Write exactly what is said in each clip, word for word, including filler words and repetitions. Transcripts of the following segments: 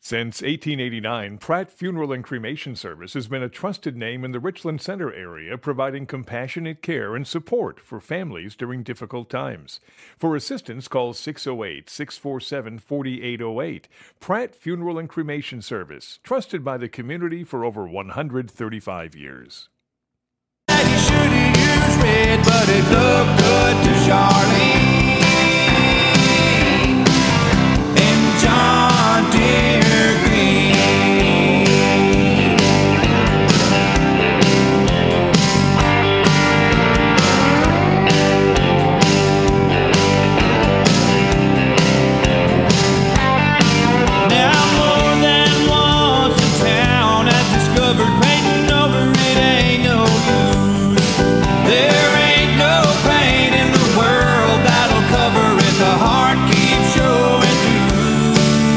Since eighteen eighty-nine, Pratt Funeral and Cremation Service has been a trusted name in the Richland Center area, providing compassionate care and support for families during difficult times. For assistance, call six oh eight, six four seven, four eight oh eight. Pratt Funeral and Cremation Service, trusted by the community for over one hundred thirty-five years. And you should have used red, but it looked good to Charlene and John Deere Green. Now more than once in town has discovered painting over it ain't no use. There ain't no paint in the world that'll cover it. The heart keeps showing through.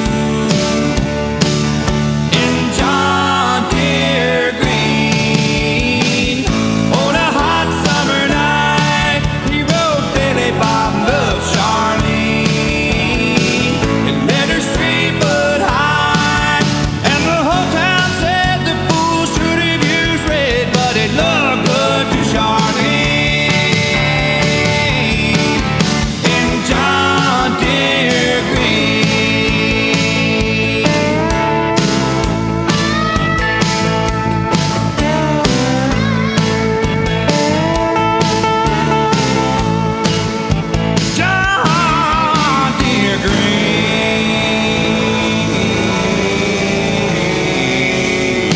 In John Deere Green, on a hot summer night, he wrote Billy Bob loves Charlene and let her three foot high. And the whole town said the fool should have used red, but it looked good to Charlene in John Deere Green. John Deere Green.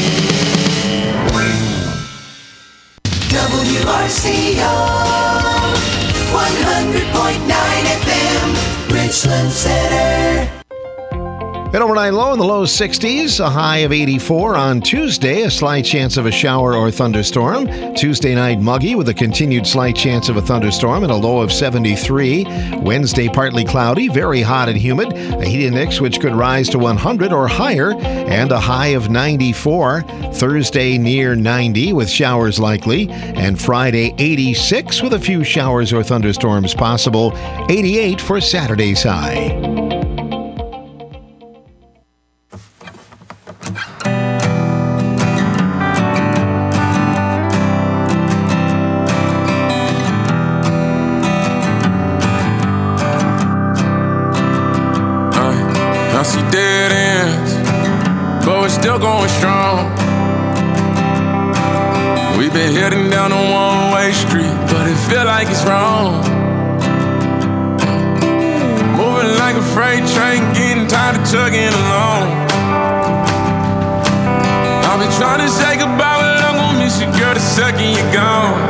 W R C O one hundred point nine F M, Richland Center. An overnight low in the low sixties, a high of eighty-four on Tuesday, a slight chance of a shower or thunderstorm. Tuesday night muggy with a continued slight chance of a thunderstorm and a low of seventy-three. Wednesday partly cloudy, very hot and humid, a heat index which could rise to one hundred or higher, and a high of ninety-four. Thursday near ninety with showers likely, and Friday eighty-six with a few showers or thunderstorms possible. eighty-eight for Saturday's high. I see dead ends, but we're still going strong. We've been heading down a one-way street, but it feel like it's wrong. Moving like a freight train, getting tired of chugging along. I've been trying to say goodbye, but I'm gonna miss you, girl, the second you're gone.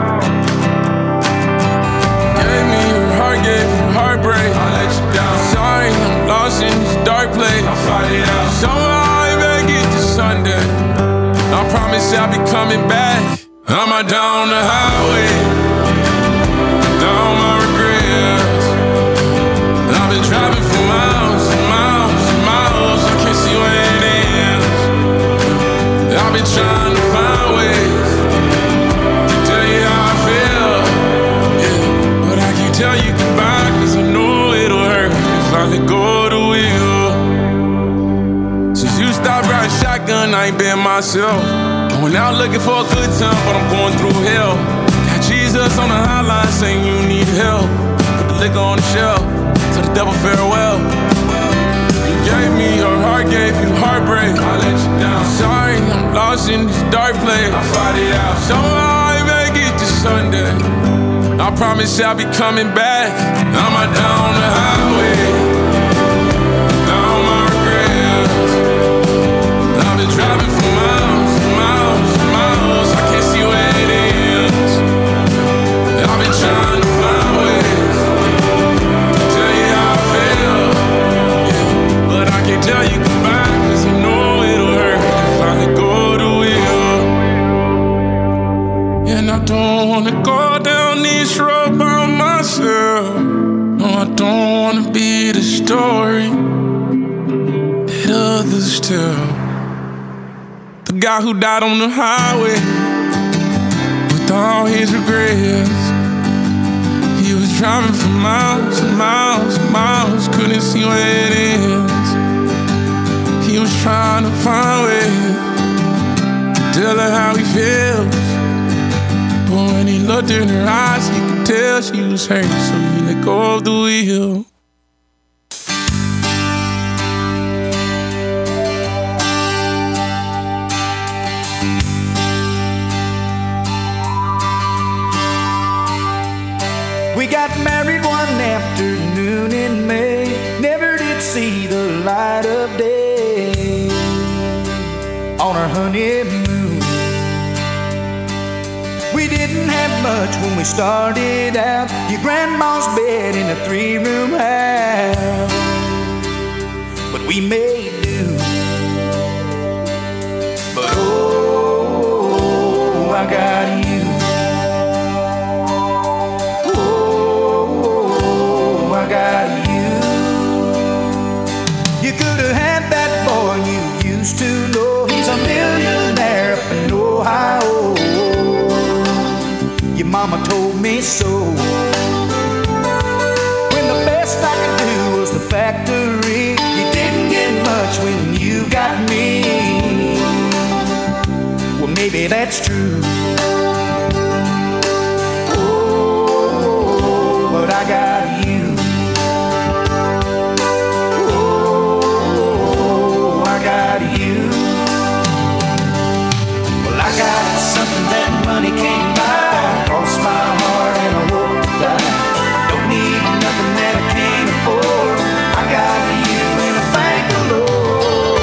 Gave me your heart, gave you heartbreak. I let you down. Sorry, I'm lost in this dark place. I'll fight it out. Somehow I better get to Sunday. I promise I'll be coming back. I'm out down the highway, down my regrets. I've been driving for miles and miles and miles. I can't see where it ends. I've been trying to find ways to tell you how I feel, yeah. But I can't tell you goodbye, cause I know it'll hurt if I let go of the wheel. Since you stopped riding shotgun, I ain't been myself. Going out looking for a good time, but I'm going through hell. Got Jesus on the hotline saying you need help. Put the liquor on the shelf, tell the devil farewell. You gave me your heart, gave you heartbreak. I let you down. Sorry, I'm lost in this dark place. I'll fight it out. Somehow I make it to Sunday. I promise I'll be coming back. I'm out down the highway, down my regrets. I've been driving for miles and miles and miles. I can't see where it ends. I've been trying to find ways to tell you how I feel, yeah. But I can't tell you goodbye, cause I know it'll hurt if I let go of the wheel. And I don't wanna go down this road by myself. No, I don't wanna be the story that others tell. The guy who died on the highway with all his regrets. He was driving for miles and miles and miles, couldn't see where it ends. He was trying to find ways to tell her how he feels. But when he looked in her eyes, he could tell she was hurt, so he let go of the wheel. We got married one afternoon in May, never did see the light of day. On our honeymoon, we didn't have much when we started out. Your grandma's bed in a three-room house, but we made do. But oh, I got you. I got you. You could have had that boy you used to know. He's a millionaire up in Ohio. Your mama told me so. When the best I could do was the factory, you didn't get much when you got me. Well, maybe that's true. Oh, but I got you. Got you. Well, I got something that money can't buy. Cross my heart and I won't die. Don't need nothing that I can't afford. I got you and I thank the Lord.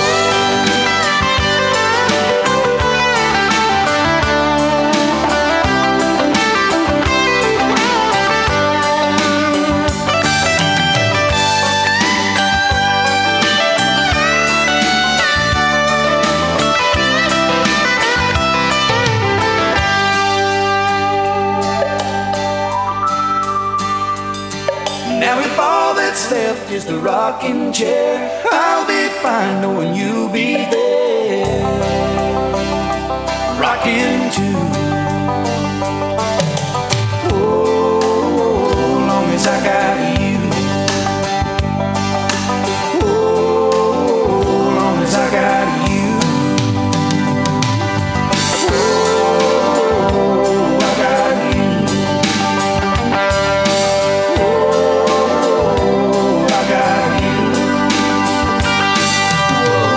Now if all that's left is the rocking chair, I'll be fine knowing you'll be there, rocking too. Oh, long as I got you. Oh, long as I got you. Oh, I got you. Oh, I got you.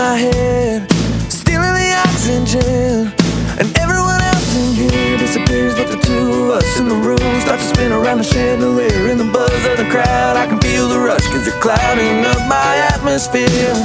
my head, stealing the oxygen, and everyone else in here disappears but the two of us in the room start to spin around the chandelier. In the buzz of the crowd I can feel the rush, cause you're clouding up my atmosphere.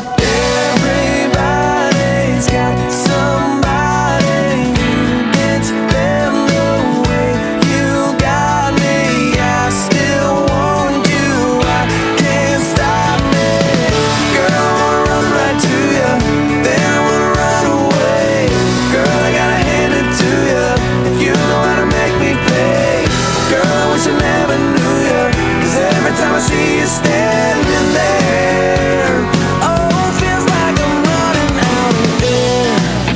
Everybody's got somebody who gets them the way you got me. I still want you, I can't stop me. Girl, I wanna run right to you, then I wanna run away. Girl, I gotta hand it to you, you know how to make me pay. Girl, I wish I never knew you, cause every time I see you standing there, oh, it feels like I'm running out of air.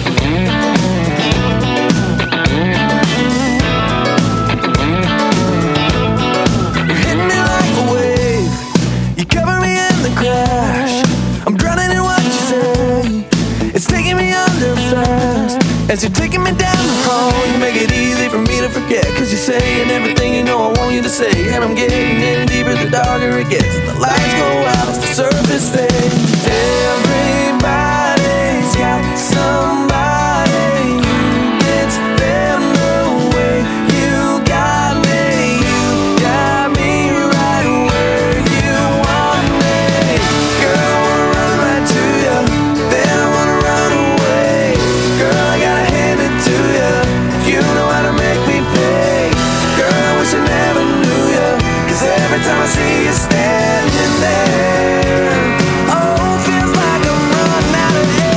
You hit me like a wave, you cover me in the crash. I'm drowning in what you say, it's taking me under fast. As you're taking me down the hall, you make it easy for me to forget, cause you're saying everything you know I want you to say. And I'm getting in deeper the darker it gets. The lights go out as the surface fades. Everybody's got somebody who gets them the way you got me. You got me right where you want me. Girl, I wanna run right to you, then I wanna run away. Girl, I gotta hand it to you, you know how to make me pay. Girl, I wish I never knew you, cause every time I see you standing there, oh, it feels like I'm running out of air.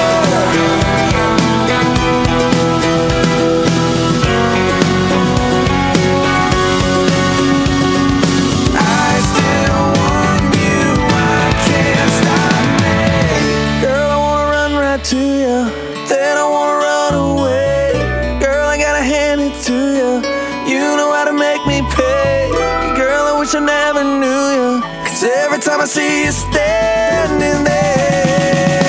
I still want you, I can't stop me. Girl, I wanna run right to you, then I wanna run away. Girl, I gotta hand it to you, you know how to make me pay. Girl, I wish I never knew you, cause every time I see you standing there,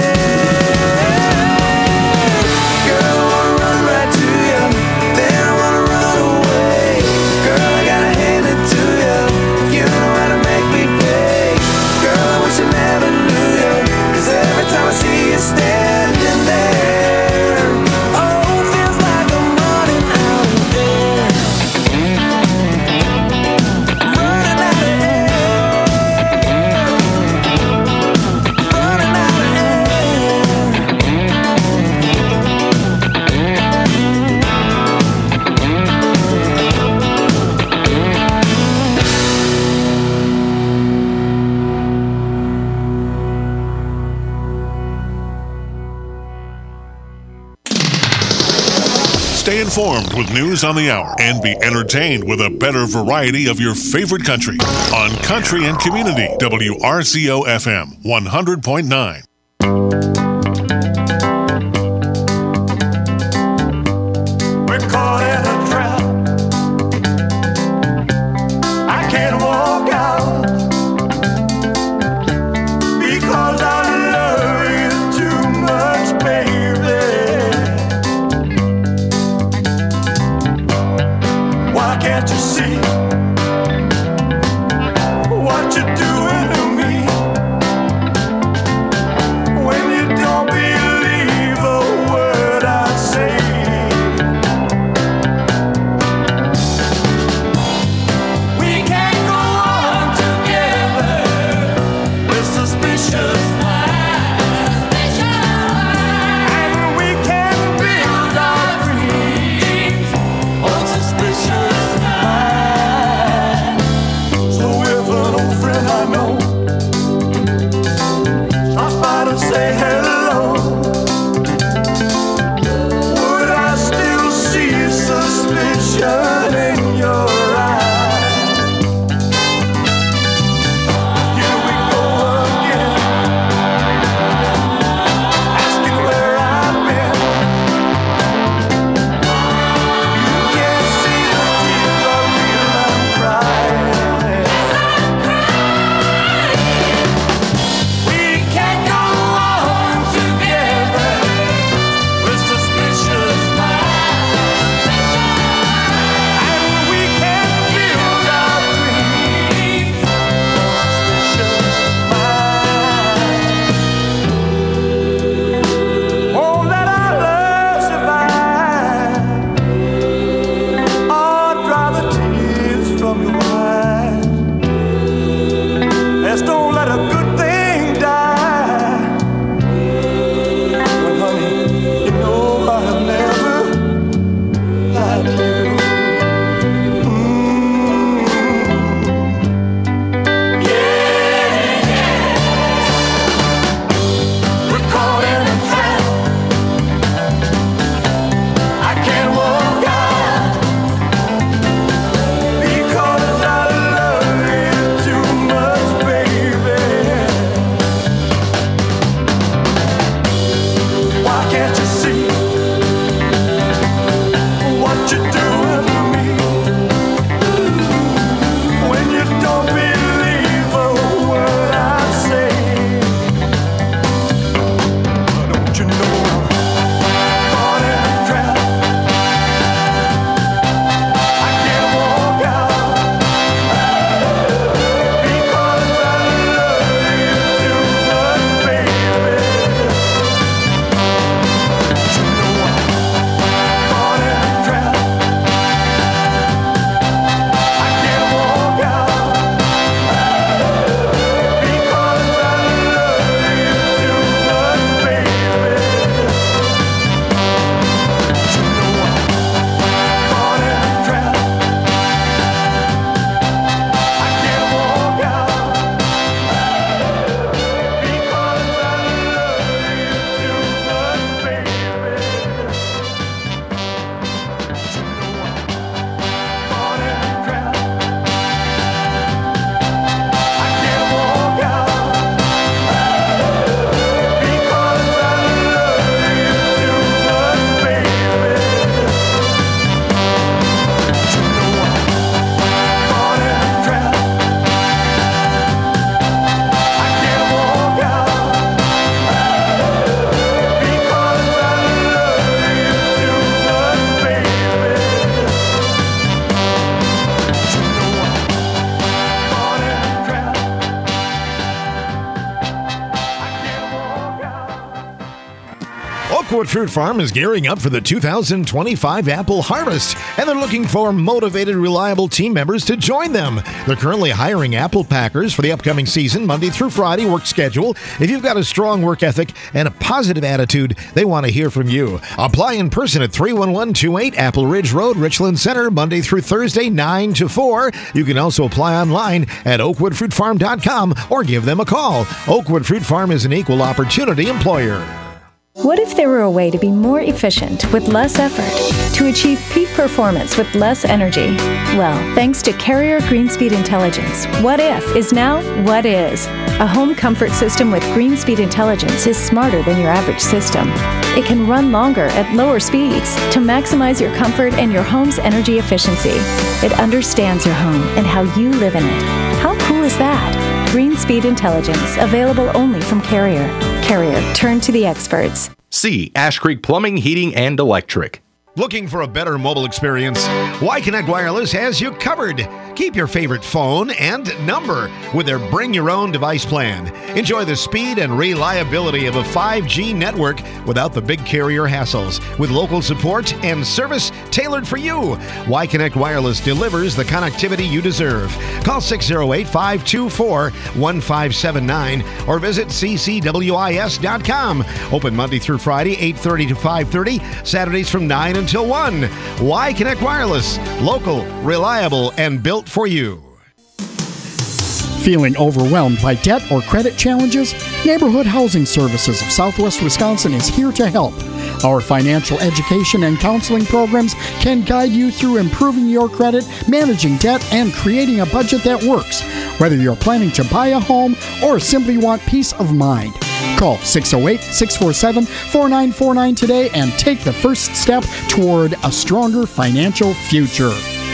girl, I wanna run right to you, then I wanna run away. Girl, I gotta hand it to you, you know how to make me pay. Girl, I wish I never knew you, cause every time I see you standing there, oh, it feels like I'm running out of air. I'm running out of air. Running out of air. Stay informed with news on the hour and be entertained with a better variety of your favorite country on Country and Community, W R C O F M one hundred point nine. We're caught in a trap. I can't walk out because I love you too much, baby. Why can't you see what you're doing to me? When you Oakwood Fruit Farm is gearing up for the two thousand twenty-five apple harvest, and they're looking for motivated, reliable team members to join them. They're currently hiring apple packers for the upcoming season, Monday through Friday work schedule. If you've got a strong work ethic and a positive attitude, they want to hear from you. Apply in person at three one one two eight Apple Ridge Road, Richland Center, Monday through Thursday, nine to four. You can also apply online at oakwood fruit farm dot com or give them a call. Oakwood Fruit Farm is an equal opportunity employer. What if there were a way to be more efficient with less effort, to achieve peak performance with less energy? Well, thanks to Carrier Greenspeed Intelligence, What If is now What Is. A home comfort system with Greenspeed Intelligence is smarter than your average system. It can run longer at lower speeds to maximize your comfort and your home's energy efficiency. It understands your home and how you live in it. How cool is that? Greenspeed Intelligence, available only from Carrier. Carrier, turn to the experts. C. Ash Creek Plumbing, Heating, and Electric. Looking for a better mobile experience? Y-Connect Wireless has you covered. Keep your favorite phone and number with their Bring Your Own Device plan. Enjoy the speed and reliability of a five G network without the big carrier hassles, with local support and service tailored for you. Y-Connect Wireless delivers the connectivity you deserve. Call six oh eight, five two four, one five seven nine or visit c c w i s dot com. Open Monday through Friday, eight thirty to five thirty, Saturdays from nine until one. Y-Connect Wireless, local, reliable, and built for you. Feeling overwhelmed by debt or credit challenges? Neighborhood Housing Services of Southwest Wisconsin is here to help. Our financial education and counseling programs can guide you through improving your credit, managing debt, and creating a budget that works, whether you're planning to buy a home or simply want peace of mind. Call six oh eight, six four seven, four nine four nine today and take the first step toward a stronger financial future.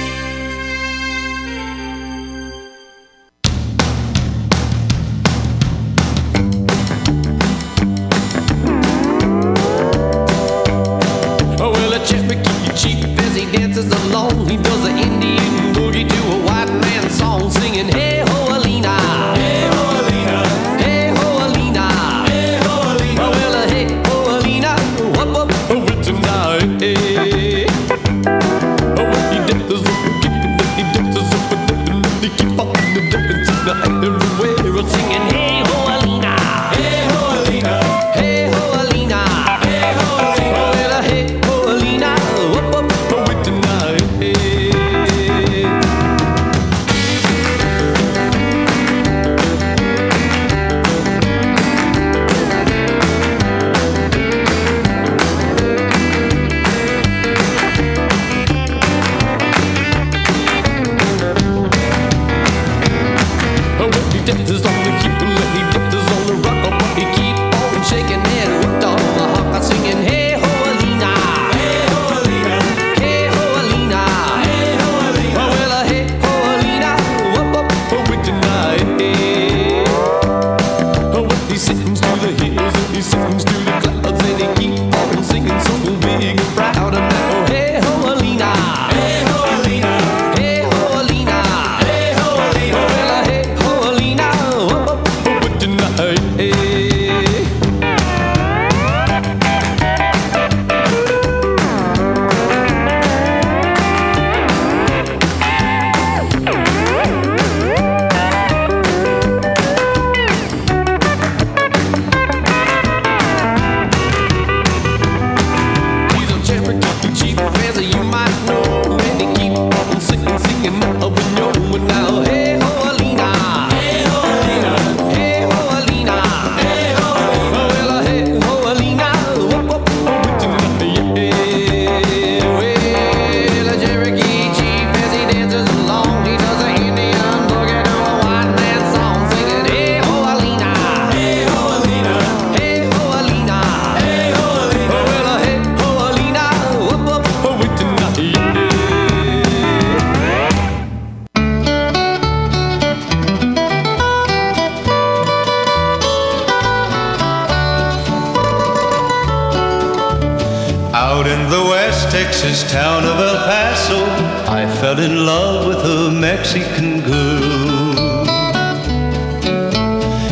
Texas town of El Paso, I fell in love with a Mexican girl. Night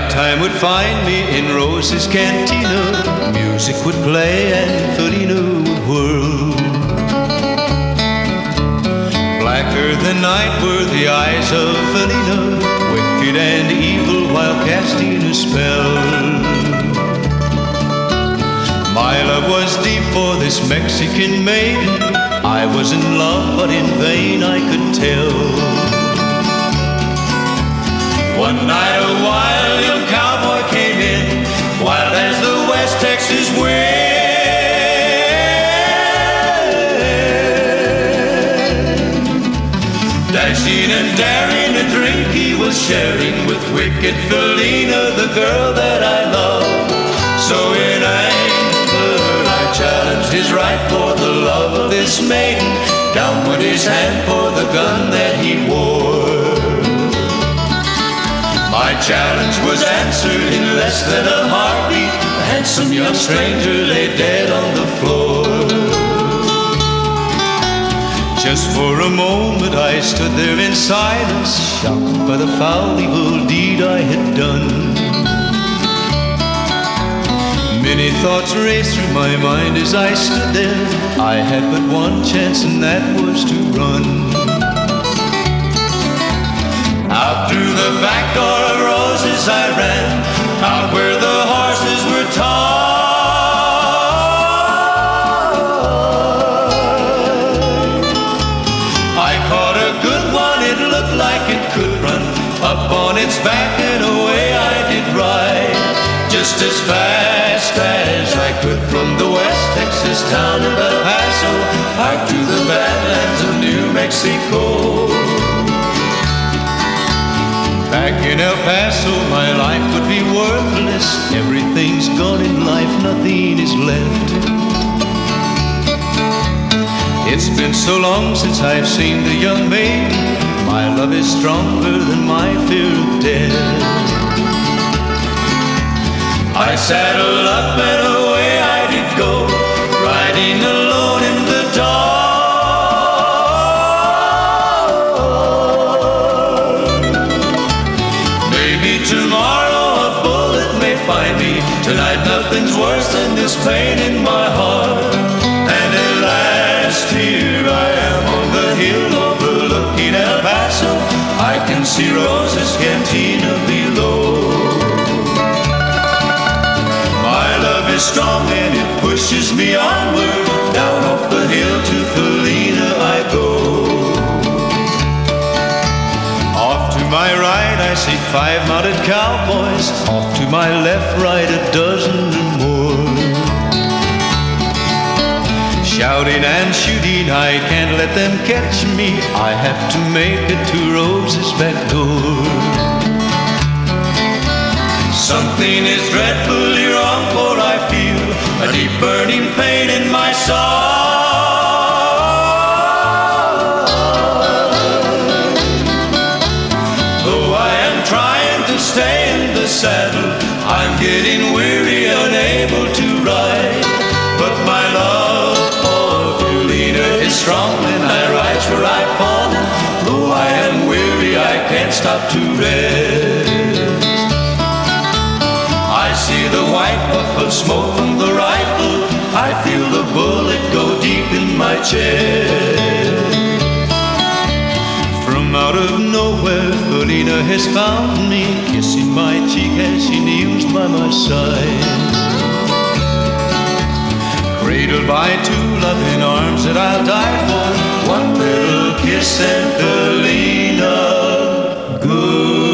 Nighttime would find me in Rose's cantina. Music would play and Felina would whirl. Blacker than night were the eyes of Felina, wicked and evil while casting a spell. My love was deep for this Mexican maiden. I was in love, but in vain I could tell. One night a wild young cowboy came in, wild as the West Texas wind. Dashing and daring, a drink he was sharing with wicked Felina, the girl that I love. So in anger I challenged his right for the love of this maiden. Down went his hand for the gun that he wore. My challenge was answered in less than a heartbeat. The handsome young stranger lay dead on the floor. Just for a moment I stood there in silence, shocked by the foul evil deed I had done. Many thoughts raced through my mind as I stood there. I had but one chance, and that was to run. Out through the back door of Roses I ran, out where the horses were tied. I caught a good one, it looked like it could run. Up on its back and away I did ride, just as fast as I could from the West Texas town of El Paso out to the badlands of New Mexico. Back in El Paso, my life would be worthless. Everything's gone in life, nothing is left. It's been so long since I've seen the young maiden. My love is stronger than my fear of death. I saddled up and away I did go, riding alone in the dark. Tonight nothing's worse than this pain in my heart. And at last here I am on the hill overlooking El Paso. I can see Rose's cantina below. My love is strong and it pushes me onward. Down off the hill to Felina I go. Off to my right I see five mounted cowboys. Off to my left, right, a dozen or more. Shouting and shooting, I can't let them catch me. I have to make it to Rose's back door. Something is dreadfully wrong, for I feel a deep burning pain in my soul. Stay in the saddle, I'm getting weary, unable to ride. But my love for Felina is strong, and I rise where I've fallen. Though I am weary, I can't stop to rest. I see the white puff of smoke from the rifle. I feel the bullet go deep in my chest. From out of nowhere, Felina has found me, kissing my cheek as she kneels by my side. Cradled by two loving arms that I'll die for, one little kiss and Felina, goodbye.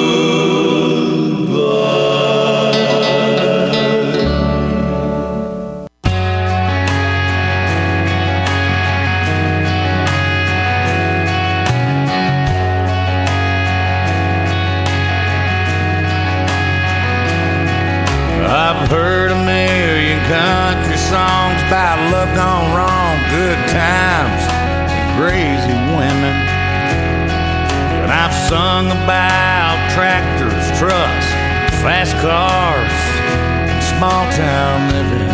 I've heard a million country songs about love gone wrong, good times, and crazy women. But I've sung about tractors, trucks, fast cars, and small town living.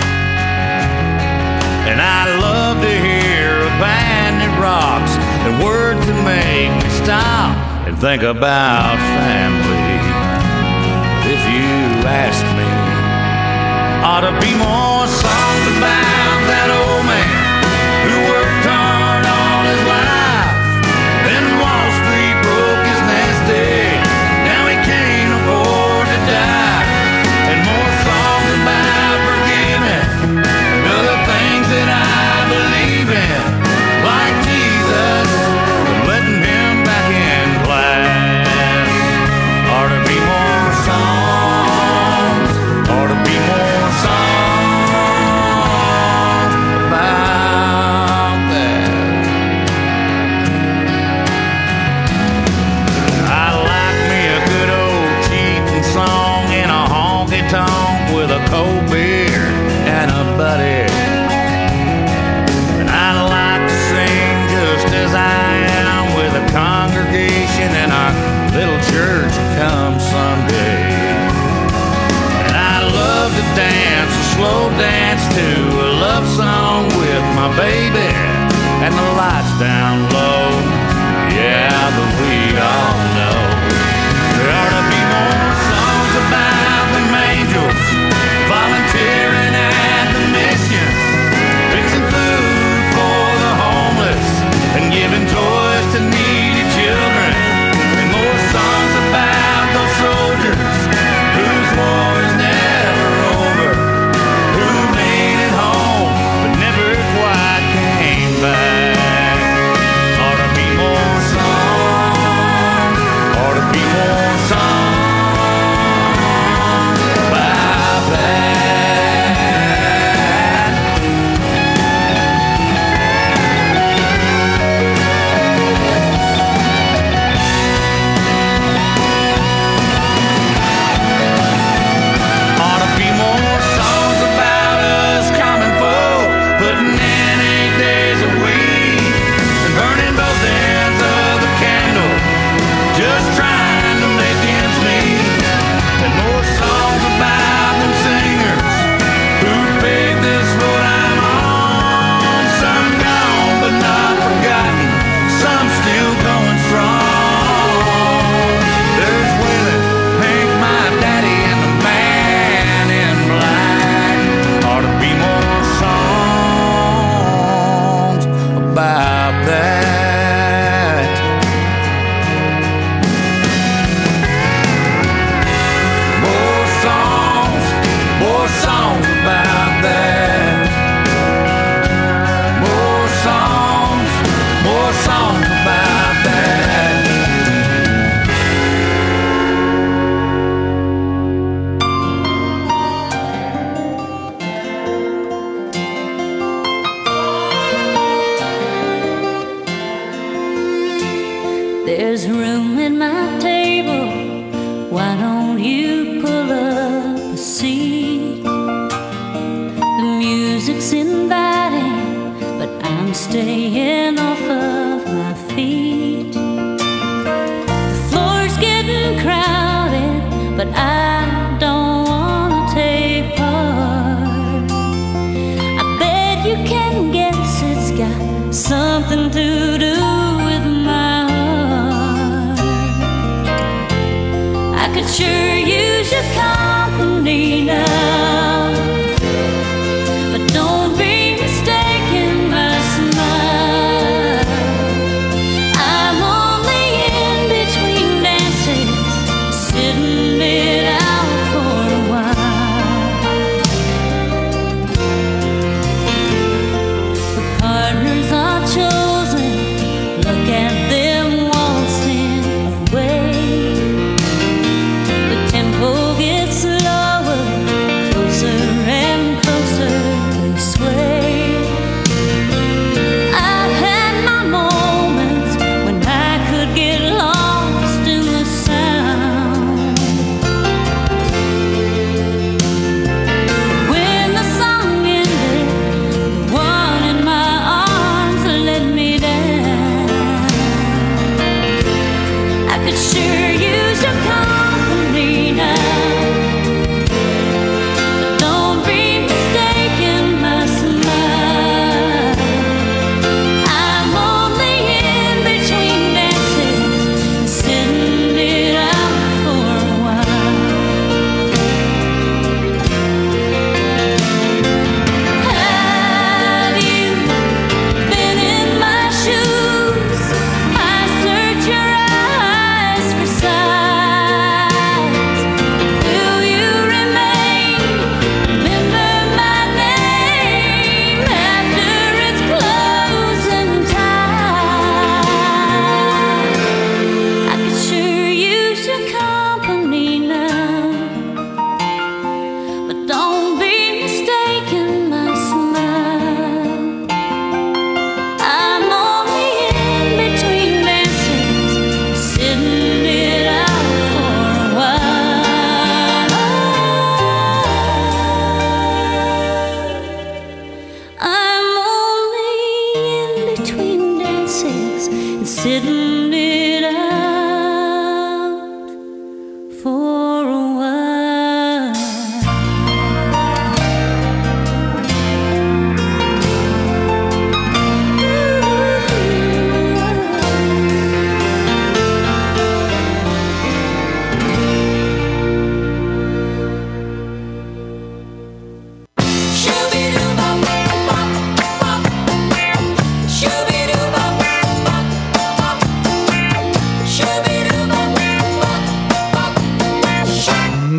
And I love to hear a band that rocks and words that make me stop and think about family. But if you ask me. Ought to be more songs about that old man who worked hard all his life. Then Wall Street broke his nest egg. Now he can't afford to die. And more songs about forgiving and other things that I believe in, like Jesus and letting him back in class. Ought to be more songs. Ought to be more songs about that. I like me a good old cheating song in a honky-tonk with a cold beer and a buddy. And I like to sing just as I am with a congregation in our little church come Sunday. And I love to dance a slow dance to a love song with my baby and the lights down low. Yeah, but we all know there ought to be more songs about them angels volunteering at the mission, fixing food for the homeless and giving toys to needy children. And more songs about those soldiers whose war is never over, who made it home but never quite came back. Ought to be more songs, ought to be more songs about that. Ought to be more songs about us common folk, putting in eight days a week and burning both ends of the candle, just trying to make ends meet. And more songs about them singers who paved this road I'm on. Some gone but not forgotten, some still going strong. There's Waylon, Hank, my daddy, and the man in black. Ought to be more songs about that. More songs, more songs about that. More songs, more songs about that. There's room at my table. Why don't you pull up a seat? The music's inviting, but I'm staying off of my feet. The floor's getting crowded, but I don't wanna take part. I bet you can guess it's got something to do with my heart. I could sure use your company now, but don't be mistaken my smile. I'm only in between dances, sitting it out for a while. The partners are chosen, look at them waltzing away. The tempo gets slower,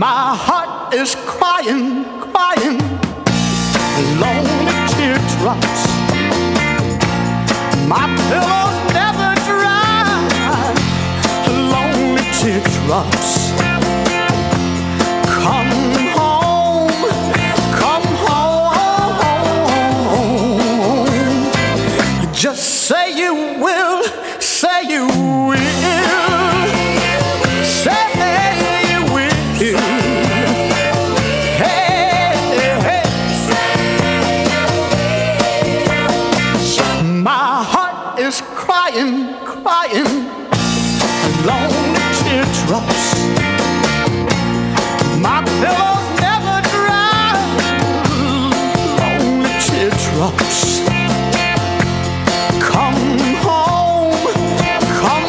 My heart is crying, crying, lonely teardrops. My pillow's never dry, lonely teardrops. Come home, come home. Just say you will, say you will. Crying, crying, lonely teardrops. My pillow's never dry, lonely teardrops. Come home, come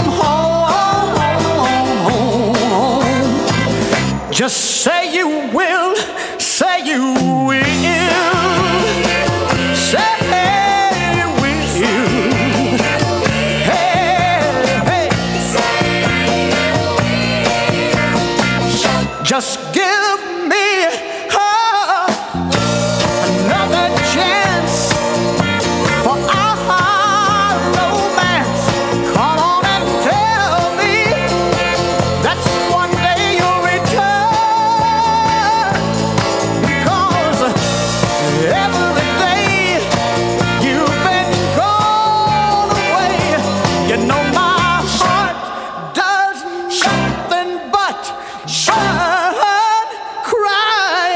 home. Just say you will, say you will. Say you will. Just give me uh, another chance for our romance. Come on and tell me that one day you'll return. Because every day you've been gone away, you know my heart does nothing but burn. Cry.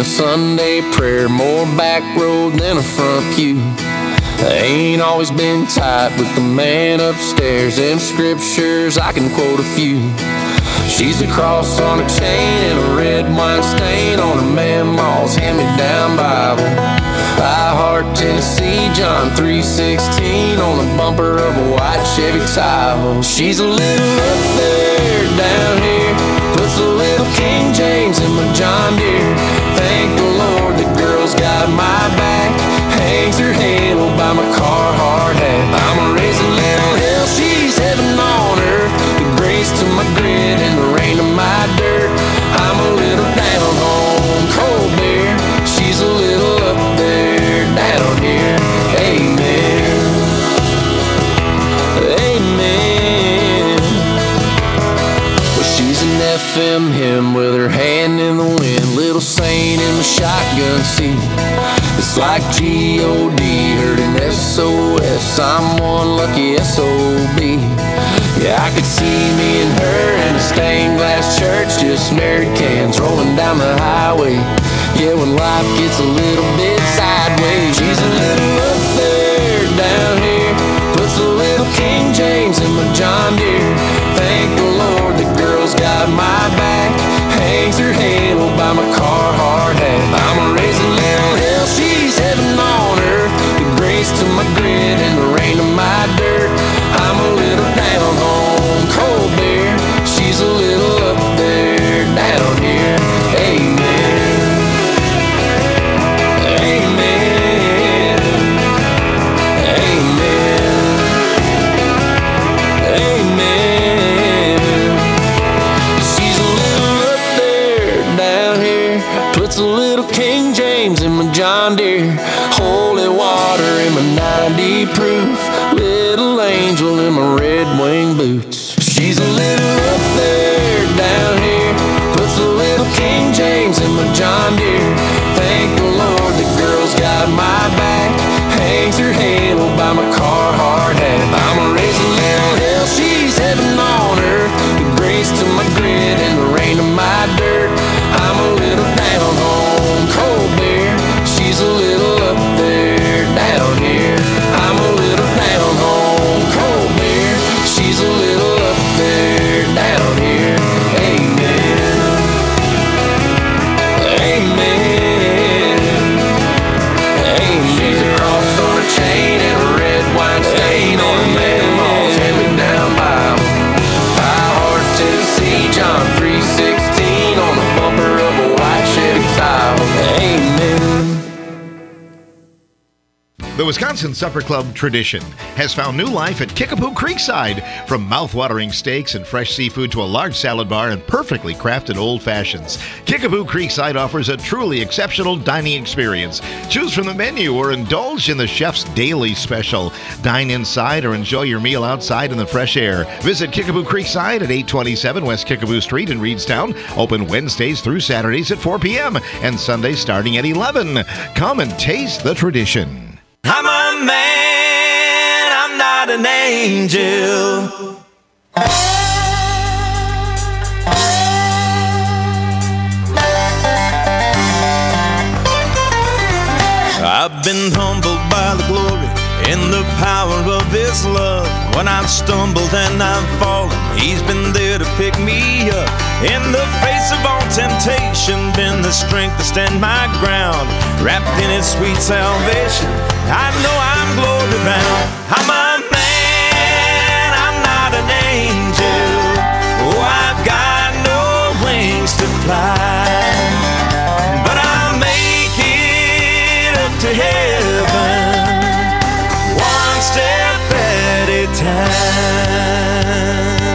a Sunday prayer, more back road than a front pew. I ain't always been tight with the man upstairs, and scriptures I can quote a few. She's a cross on a chain and a red wine stain on her mamma's hand-me-down Bible. I Heart Tennessee, John three sixteen on the bumper of a white Chevy Tahoe. She's a little up there, down here, puts a little King James in my John Deere. Thank the Lord the girl's got my back, hangs her halo by my Carhartt hat. I'ma raise a little hell, she's heaven on earth, the grace to my grit and the rain to my dirt. I'm a little down home, cold beer, she's a little up there, down here. Amen, amen. Well, she's an F M hymn with her hand in the wind, little saint in the shotgun seat. It's like G O D heard an S O S, I'm one lucky S O B. Yeah, I could see me and her in a stained glass church, just Mary cans rolling down the highway. Yeah, when life gets a little bit sideways, she's a little up there, down here, puts a little King James in my John Deere. Thank the Lord the girl's got my back, hangs her halo by my Carhartt hat. I'ma raise a little hell, she's heaven on earth, the grace to my grit and the rain to my dirt. I'm a little down home, cold beer, she's a little up there, down here. Amen, amen, amen, amen. She's a little up there, down here, puts a little King James in my John Deere. Holy water in my ninety proof, little angel in my red wing boots. She's a little up there, down here, puts a little King James in my John Deere. Thank the Lord the girl's got my back, hangs her halo by my Carhartt hat. I'ma raise a little hell, she's heaven on earth, the grace to my grit and the rain to my dirt. I'm a little down home, cold beer, she's a little up there, down here. I'm a little down home, cold beer, she's a little up there, down here. Amen, amen, amen. She's a cross on a chain and a red wine stain on a mamma's hand-me-down Bible. I Heart Tennessee, John three sixteen on the bumper of a white Chevy Tahoe. Amen. The Wisconsin Supper Club tradition has found new life at Kickapoo Creekside. From mouth-watering steaks and fresh seafood to a large salad bar and perfectly crafted old fashions, Kickapoo Creekside offers a truly exceptional dining experience. Choose from the menu or indulge in the chef's daily special. Dine inside or enjoy your meal outside in the fresh air. Visit Kickapoo Creekside at eight twenty-seven West Kickapoo Street in Reedstown. Open Wednesdays through Saturdays at four p.m. and Sundays starting at eleven. Come and taste the tradition. I'm a man, I'm not an angel. I've been humbled by the glory and the power of His love. When I've stumbled and I've fallen, He's been there to pick me up. In the face of all temptation, been the strength to stand my ground. Wrapped in His sweet salvation, I know I'm glory bound. I'm a man, I'm not an angel. Oh, I've got no wings to fly, but I'll make it up to heaven, one step at a time.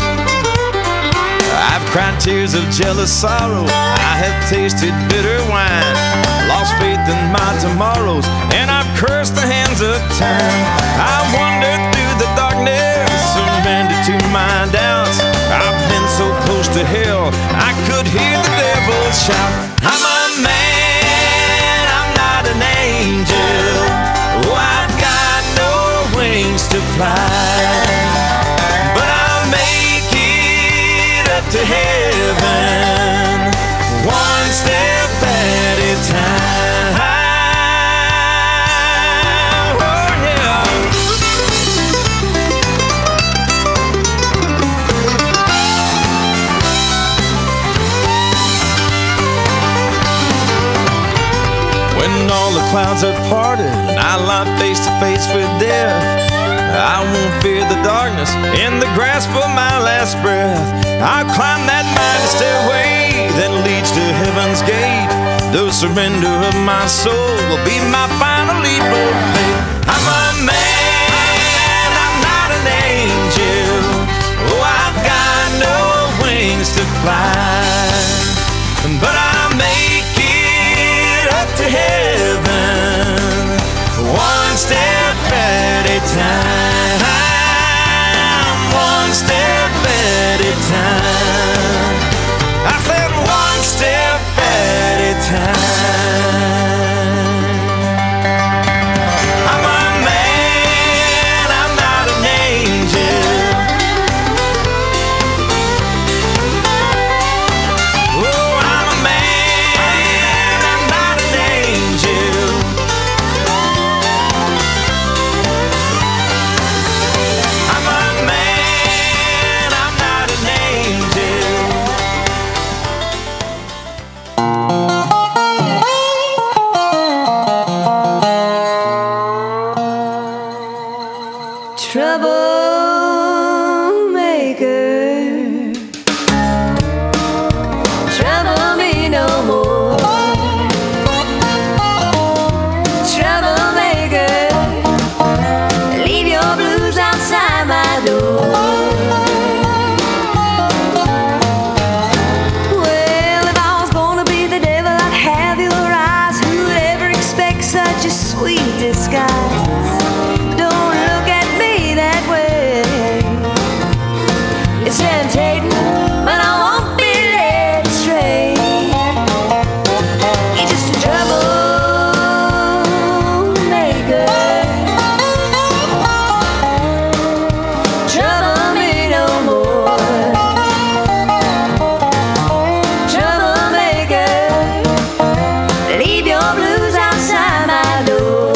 I've cried tears of jealous sorrow, I have tasted bitter wine, lost faith in my tomorrows, and I've cursed the hands of time. I wandered through the darkness, surrendered to my doubts. I've been so close to hell, I could hear the devil shout. I'm a man, I'm not an angel. Oh, I've got no wings to fly, but I'll make it up to heaven, one step at a clouds are parted and I lie face to face with death, I won't fear the darkness in the grasp of my last breath. I'll climb that mighty stairway that leads to heaven's gate. The surrender of my soul will be my final leap of faith. I'm a man, I'm not an angel. Oh, I've got no wings to fly, but I'll make it up to heaven, one step at a time, one step at a time. I said one step at a time. I'm a man, I'm not an angel. Oh, I'm a man, I'm not an angel. I'm a man, I'm not an angel. Troublemaker, trouble me no more. Troublemaker, leave your blues outside my door. Well, if I was gonna be the devil, I'd have your eyes. Who'd ever expect such a sweet disguise? Don't look at me that way. It's tempting, but I won't be led astray. You're just a troublemaker. Trouble me no more. Troublemaker, leave your blues outside my door.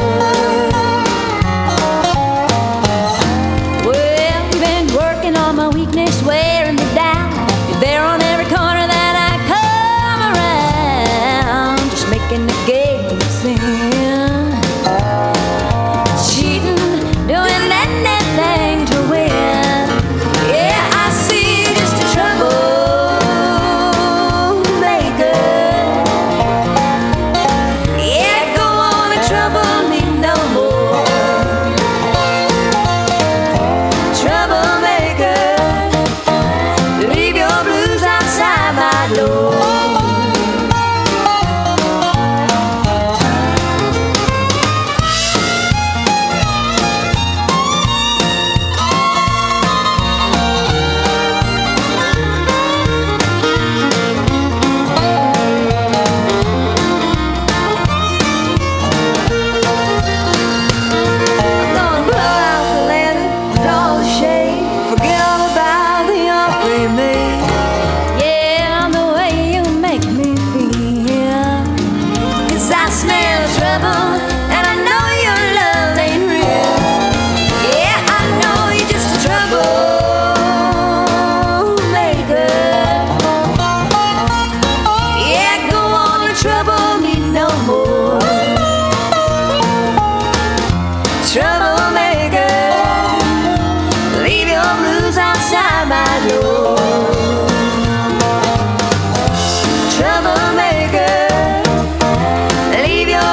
Well, you've been working on my weakness, wearing me down. You're there on every corner that I come around, just making the game sing. Cheating, doing that, that thing to win. Yeah, I see you just a troublemaker. Yeah, go on and trouble me no more. Troublemaker, leave your blues outside my door. I'm gonna blow out the lantern, draw the shade, forget all about the offer you made. Yeah, the way you make me feel, 'cause I smell trouble and I know your love ain't real. Yeah, I know you're just a troublemaker. Yeah, go on and trouble me no more. Troublemaker, leave your blues outside my door. Troublemaker, leave your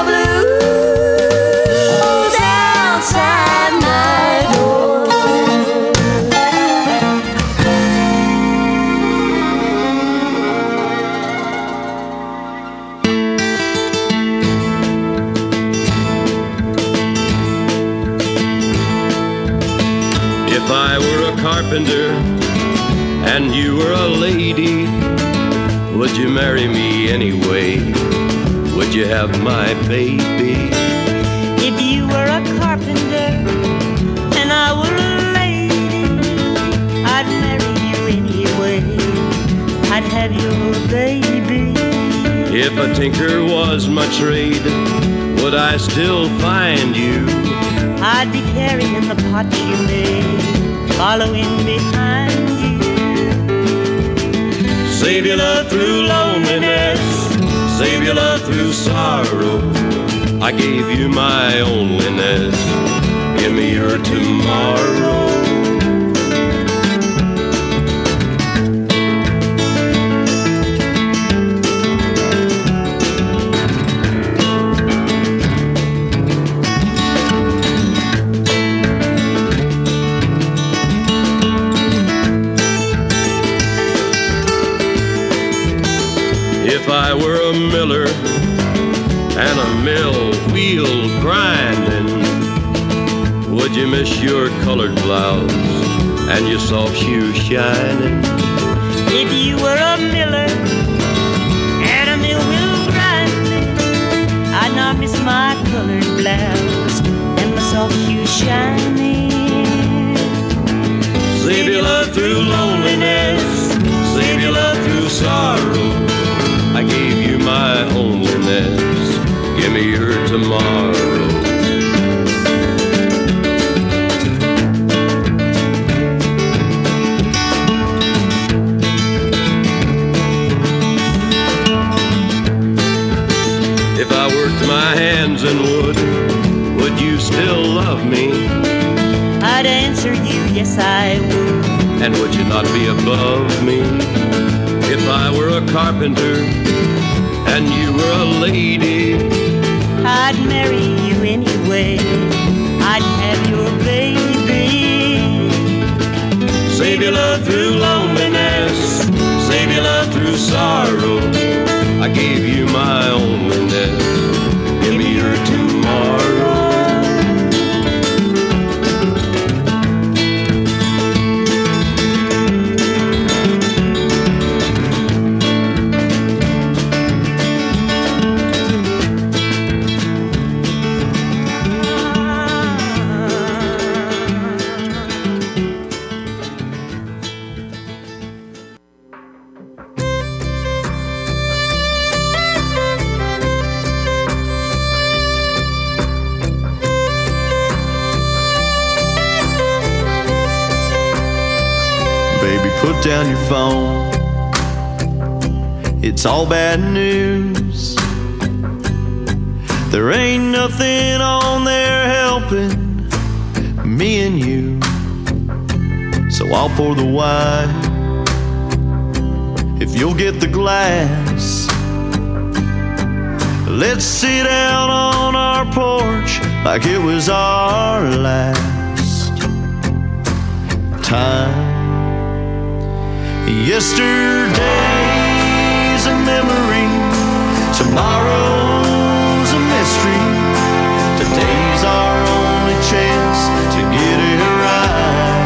blues outside my door. If I were a carpenter and you were a lady, would you marry me anyway? Would you have my baby? If you were a carpenter and I were a lady, I'd marry you anyway. I'd have your baby. If a tinker was my trade, would I still find you? I'd be carrying the pot you made, following behind you. Save your love through loneliness, save your love through sorrow. I gave you my onlyness. Give me your tomorrow. If I were a miller and a mill wheel grinding, would you miss your colored blouse and your soft shoes shining? If you were a miller and a mill wheel grinding, I'd not miss my colored blouse and my soft shoes shining. Save your love through loneliness, save your love through sorrow. I gave you my onlyness, give me your tomorrow. If I worked my hands in wood, would you still love me? I'd answer you, yes I would. And would you not be above me? If I were a carpenter and you were a lady, I'd marry you anyway. I'd have your baby. save your love through loneliness, save your love through sorrow. I gave you my onlyness, give me your tomorrow. Put down your phone, it's all bad news. There ain't nothing on there helping me and you. So I'll pour the wine, if you'll get the glass. Let's sit out on our porch like it was our last time. Yesterday's a memory, tomorrow's a mystery. Today's our only chance to get it right.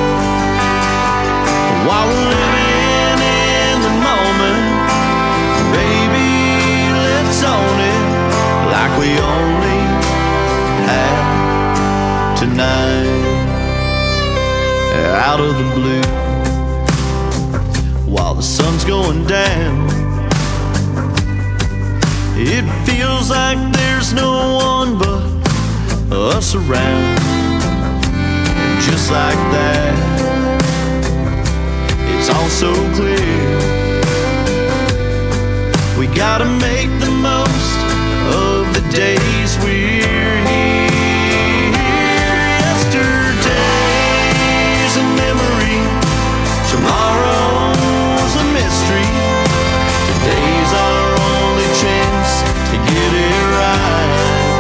While we're living in the moment, baby, let's own it like we only have tonight. Out of the blue, while the sun's going down, it feels like there's no one but us around. And just like that, it's all so clear, we gotta make the most of the days we're here. Yesterday's a memory, tomorrow's a mystery. Today's our only chance to get it right.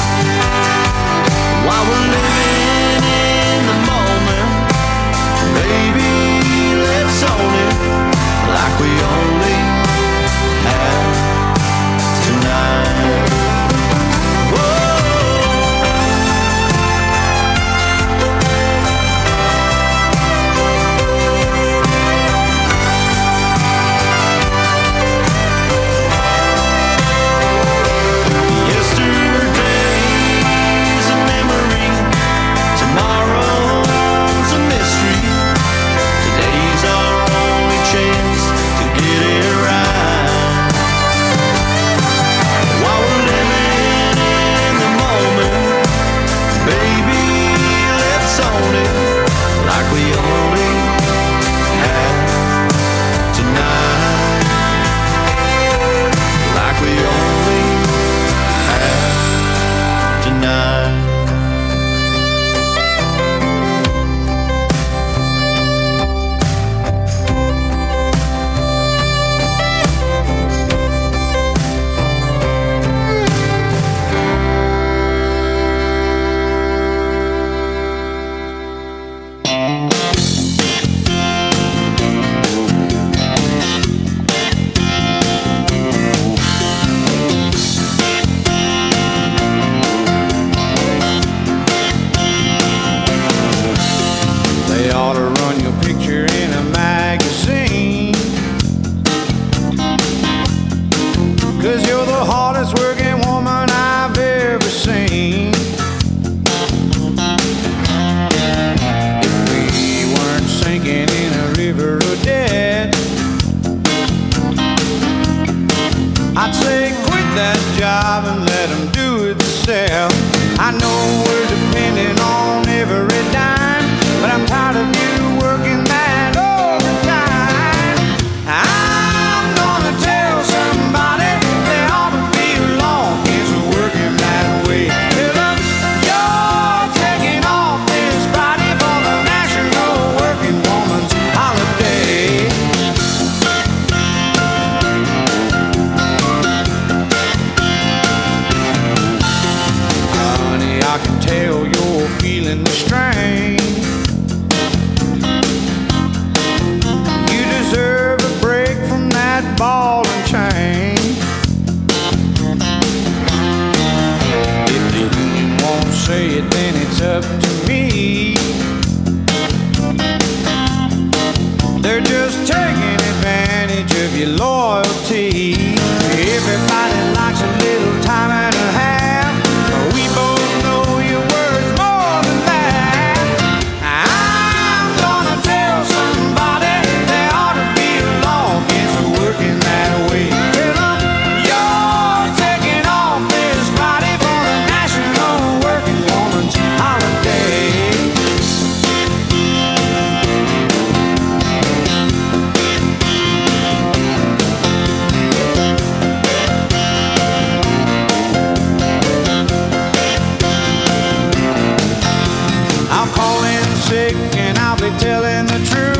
While we're living in the moment, baby, let's own it like we only have tonight. Whoa. They ought to run your picture in a magazine, 'cause you're the hardest working woman I've ever seen. If we weren't sinking in a river of debt, I'd say quit that job and let them do it themselves. I know we're depending on every dime, but I'm tired of you working that overtime. I'm gonna tell somebody they ought to be long kids are working that way. Tell them you're taking off this Friday for the National Working Woman's Holiday. Honey, I can tell you're feeling the strain. You deserve a break from that ball and chain. If the union won't say it, then it's up to me. They're just taking advantage of your loyalty. Everybody likes a little time and a half. We both know you're worth more than that. I'm gonna tell somebody they ought to be long kids are working that way. Tell them you're taking off this Friday for the National Working Woman's Holiday. I'll call in sick and I'll be telling the truth.